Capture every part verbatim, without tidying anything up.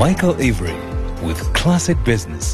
Michael Avery with Classic Business.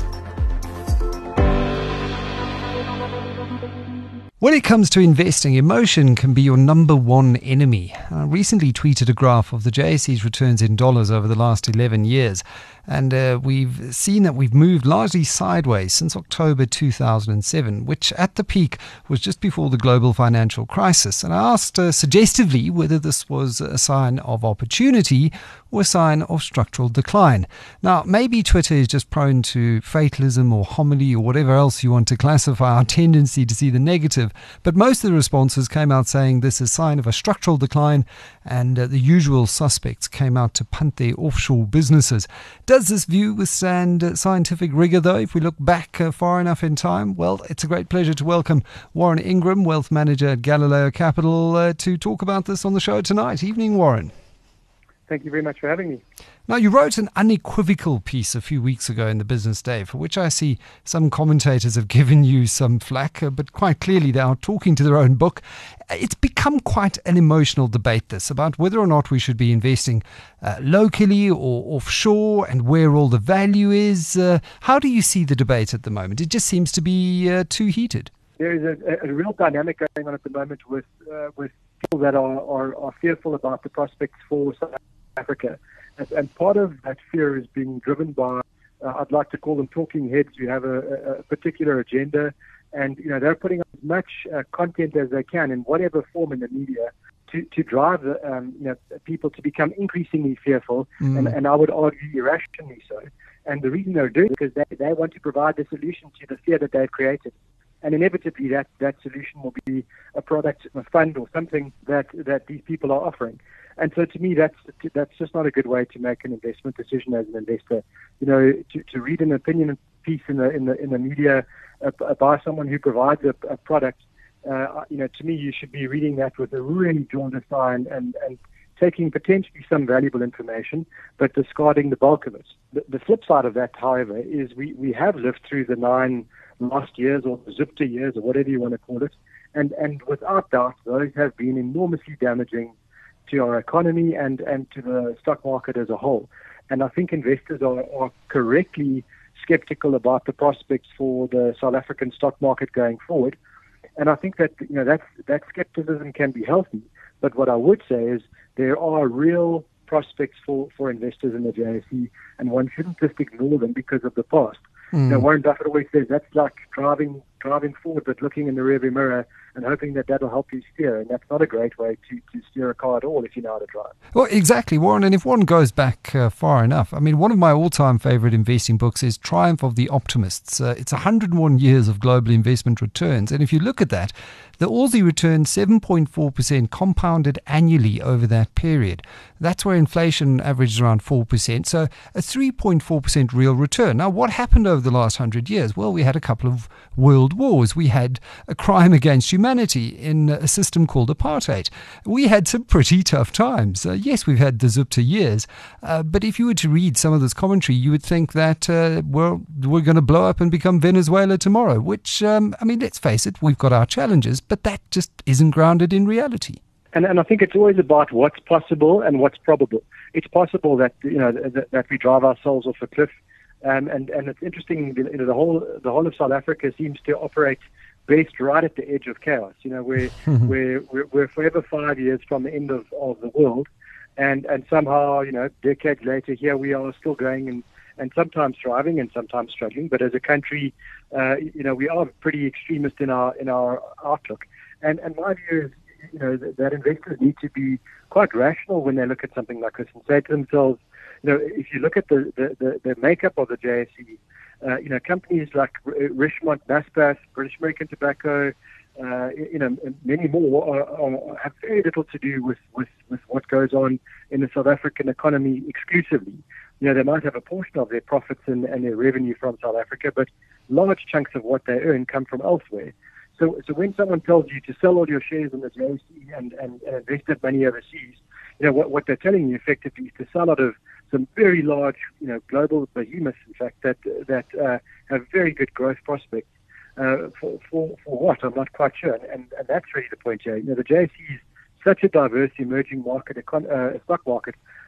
When it comes to investing, emotion can be your number one enemy. I recently tweeted a graph of the J S E's returns in dollars over the last eleven years. And uh, we've seen that we've moved largely sideways since October two thousand seven, which at the peak was just before the global financial crisis. And I asked uh, suggestively whether this was a sign of opportunity or a sign of structural decline. Now, maybe Twitter is just prone to fatalism or homily or whatever else you want to classify our tendency to see the negative. But most of the responses came out saying this is a sign of a structural decline, and uh, the usual suspects came out to punt their offshore businesses. Does this view withstand uh, scientific rigor, though, if we look back uh, far enough in time? Well, it's a great pleasure to welcome Warren Ingram, Wealth Manager at Galileo Capital, uh, to talk about this on the show tonight. Evening, Warren. Thank you very much for having me. Now, you wrote an unequivocal piece a few weeks ago in the Business Day, for which I see some commentators have given you some flack, uh, but quite clearly they are talking to their own book. It's become quite an emotional debate, this, about whether or not we should be investing uh, locally or offshore and where all the value is. Uh, how do you see the debate at the moment? It just seems to be uh, too heated. There is a, a real dynamic going on at the moment with uh, with people that are, are, are fearful about the prospects for South Africa. And, and part of that fear is being driven by, uh, I'd like to call them talking heads who have a, a particular agenda, and you know they're putting up as much uh, content as they can in whatever form in the media to, to drive the, um, you know, people to become increasingly fearful, mm. and, and I would argue irrationally so. And the reason they're doing it is because they, they want to provide the solution to the fear that they've created. And inevitably that, that solution will be a product, a fund or something that, that these people are offering. And so to me, that's that's just not a good way to make an investment decision as an investor. You know, to, to read an opinion piece in the in the in the media uh, by someone who provides a, a product, uh, you know, to me, you should be reading that with a really jaundiced eye and, and, and taking potentially some valuable information, but discarding the bulk of it. The, the flip side of that, however, is we, we have lived through the nine last years or the Zupta years or whatever you want to call it, and and without doubt, those have been enormously damaging to our economy and, and to the stock market as a whole. And I think investors are, are correctly skeptical about the prospects for the South African stock market going forward. And I think that you know that that skepticism can be healthy. But what I would say is there are real prospects for, for investors in the J S E, and one shouldn't just ignore them because of the past. Mm. You know, Warren Buffett always says that's like driving driving forward but looking in the rearview mirror and hoping that that'll help you steer. And that's not a great way to, to steer a car at all if you know how to drive. Well, exactly, Warren. And if one goes back uh, far enough, I mean, one of my all-time favorite investing books is Triumph of the Optimists. Uh, it's one hundred one years of global investment returns. And if you look at that, the Aussie returned seven point four percent compounded annually over that period. That's where inflation averaged around four percent. So a three point four percent real return. Now, what happened over the last one hundred years? Well, we had a couple of world wars. We had a crime against humanity in a system called apartheid. We had some pretty tough times. Uh, yes, we've had the Zupta years. Uh, but if you were to read some of this commentary, you would think that, uh, well, we're going to blow up and become Venezuela tomorrow, which, um, I mean, let's face it, we've got our challenges, but that just isn't grounded in reality. And, and I think it's always about what's possible and what's probable. It's possible that you know that, that we drive ourselves off a cliff, um, and and it's interesting. You know, the whole the whole of South Africa seems to operate based right at the edge of chaos. You know, we're we're, we're we're forever five years from the end of, of the world, and and somehow you know decades later here we are still going and. and sometimes thriving and sometimes struggling. But as a country, uh, you know, we are pretty extremist in our in our outlook. And and my view is, you know, that, that investors need to be quite rational when they look at something like this and say to themselves, you know, if you look at the the, the, the makeup of the J S E, uh, you know, companies like Richemont, Naspers, British American Tobacco, uh, you know, many more are, are, have very little to do with, with, with what goes on in the South African economy exclusively. You know, they might have a portion of their profits and, and their revenue from South Africa, but large chunks of what they earn come from elsewhere. So, so when someone tells you to sell all your shares in the J S E and, and, and invest that money overseas, you know, what, what they're telling you effectively is to sell out of some very large, you know, global behemoths, in fact, that that uh, have very good growth prospects. Uh, for, for for what? I'm not quite sure. And, and that's really the point here. You know, the J S E is such a diverse emerging market, econ- uh, stock market,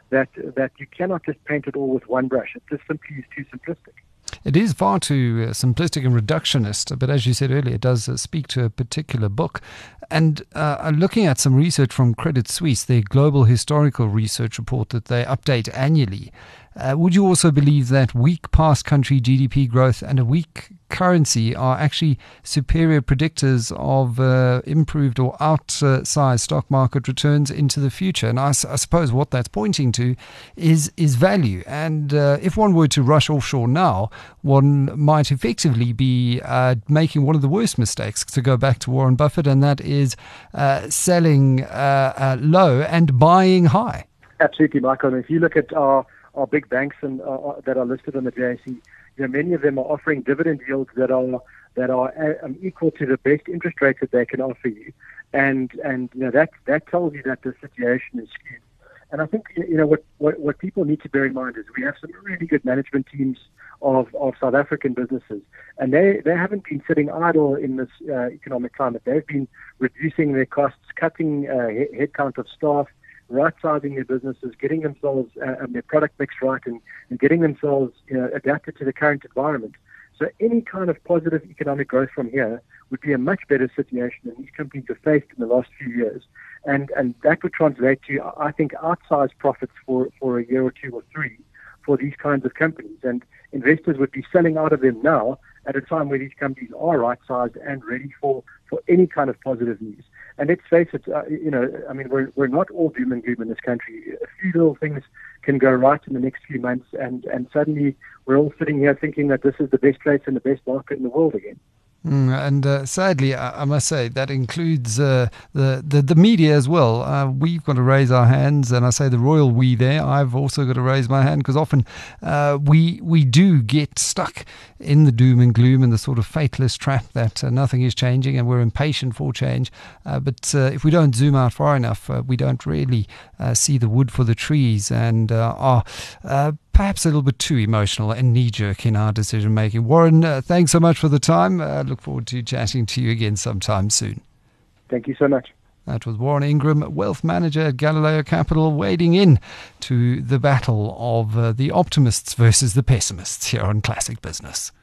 that that you cannot just paint it all with one brush. It just simply is too simplistic. It is far too uh, simplistic and reductionist, but as you said earlier, it does uh, speak to a particular book. And uh, looking at some research from Credit Suisse, their global historical research report that they update annually, uh, would you also believe that weak past country G D P growth and a weak currency are actually superior predictors of uh, improved or outsized stock market returns into the future? And I, I suppose what that's pointing to is is value. And uh, if one were to rush offshore now, one might effectively be uh, making one of the worst mistakes, to go back to Warren Buffett, and that is uh, selling uh, uh, low and buying high. Absolutely, Michael. And if you look at our, our big banks and uh, that are listed on the J S E, you know, many of them are offering dividend yields that are that are um, equal to the best interest rates that they can offer you, and and you know that that tells you that the situation is skewed. And I think you know what, what what people need to bear in mind is we have some really good management teams of, of South African businesses, and they, they haven't been sitting idle in this uh, economic climate. They've been reducing their costs, cutting uh, he- headcount of staff, right-sizing their businesses, getting themselves uh, and their product mix right, and, and getting themselves you know, adapted to the current environment. So any kind of positive economic growth from here would be a much better situation than these companies have faced in the last few years. And and that would translate to, I think, outsized profits for, for a year or two or three for these kinds of companies. And investors would be selling out of them now at a time where these companies are right-sized and ready for, for any kind of positive news. And let's face it, uh, you know, I mean, we're we're not all doom and gloom in this country. A few little things can go right in the next few months, and, and suddenly we're all sitting here thinking that this is the best place and the best market in the world again. Mm, and uh, sadly, I, I must say, that includes uh, the, the, the media as well. Uh, we've got to raise our hands, and I say the royal we there. I've also got to raise my hand, because often uh, we we do get stuck in the doom and gloom and the sort of fatalist trap that uh, nothing is changing and we're impatient for change. Uh, but uh, if we don't zoom out far enough, uh, we don't really uh, see the wood for the trees, and uh, are uh, perhaps a little bit too emotional and knee-jerk in our decision-making. Warren, uh, thanks so much for the time. I uh, look forward to chatting to you again sometime soon. Thank you so much. That was Warren Ingram, Wealth Manager at Galileo Capital, wading in to the battle of uh, the optimists versus the pessimists here on Classic Business.